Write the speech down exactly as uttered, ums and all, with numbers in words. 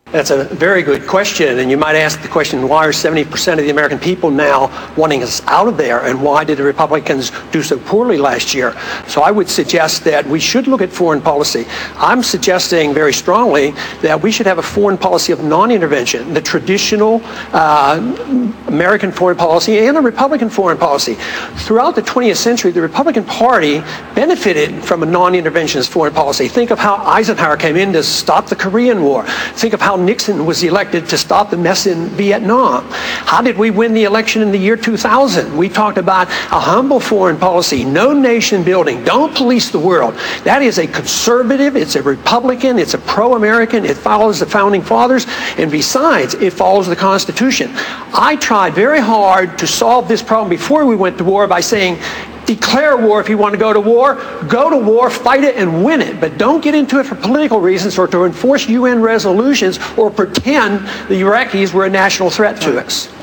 That's a very good question, and you might ask the question, why are seventy percent of the American people now wanting us out of there, and why did the Republicans do so poorly last year? So I would suggest that we should look at foreign policy. I'm suggesting very strongly that we should have a foreign policy of non-intervention, the traditional uh, American foreign policy and a Republican foreign policy. Throughout the twentieth century, the Republican Party benefited from a non-interventionist foreign policy. Think of how Eisenhower came in to stop the Korean War. Think of how Nixon was elected to stop the mess in Vietnam. How did we win the election in the year two thousand? We talked about a humble foreign policy, no nation building, don't police the world. That is a conservative, it's a Republican, it's a pro-American, it follows the Founding Fathers, and besides, it follows the Constitution. I tried very hard to solve this problem before we went to war by saying, declare war if you want to go to war, go to war, fight it, and win it. But don't get into it for political reasons or to enforce U N resolutions or pretend the Iraqis were a national threat to us.